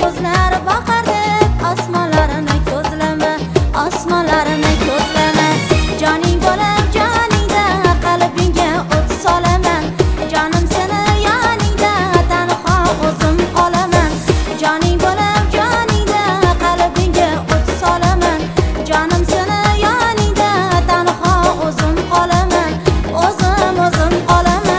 so'zlar boqar deb osmonlarini ko'zlama, osmonlarini ko'zlama. Joning bo'lib joningda qalbingga o't solaman, jonim seni yoningda tanho o'zim qolaman. Joning bo'lib joningda qalbingga o't solaman, jonim seni yoningda tanho o'zim qolaman, o'zim qolaman.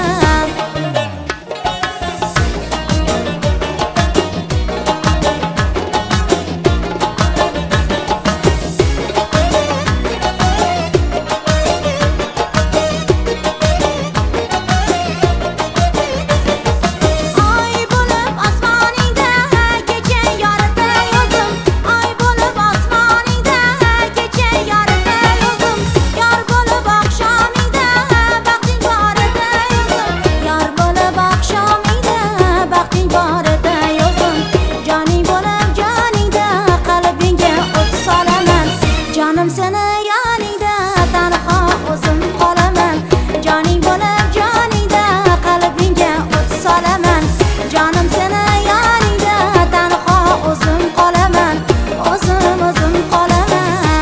Jonim seni yoningda tanho o'zim qolaman, joning bo'lib joningda qalbingga o't solaman, jonim seni yoningda tanho o'zim qolaman, o'zim qolaman.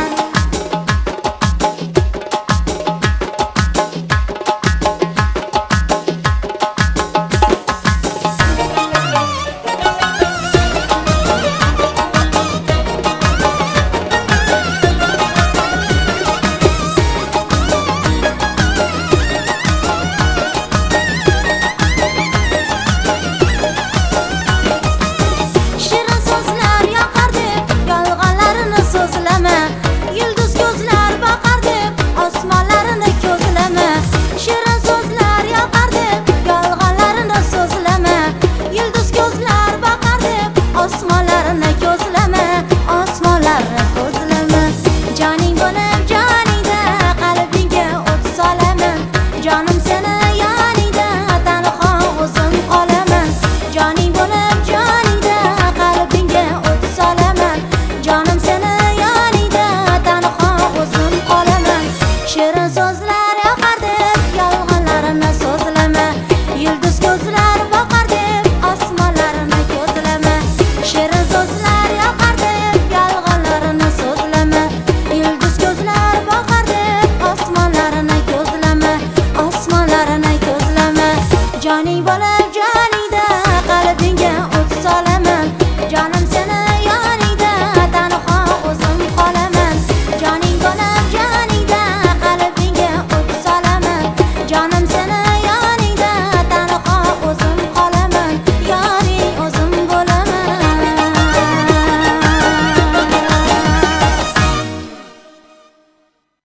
Yulduz ko'zlar boqar deb osmonlarini ko'zlama, shirin so'zlar yoqar deb yolg'onlarini so'zlama. Yulduz ko'zlar boqar deb osmonlarini ko'zlama, osmonlarni ko'zlama. Joning bo'lib joningda qalbingga o't solaman, jonim seni yoningda tanho o'zim qolaman. Joning bo'lib joningda qalbingga o't solaman, jonim seni shirin so'zlar yoqar deb yolg'onlarini so'zlama. Yulduz ko'zlar boqar deb osmonlarini ko'zlama, shirin so'zlar yoqar deb yolg'onlarini so'zlama. Yulduz ko'zlar boqar deb osmonlarini ko'zlama, osmonlarini ko'zlama. Joning bo'lib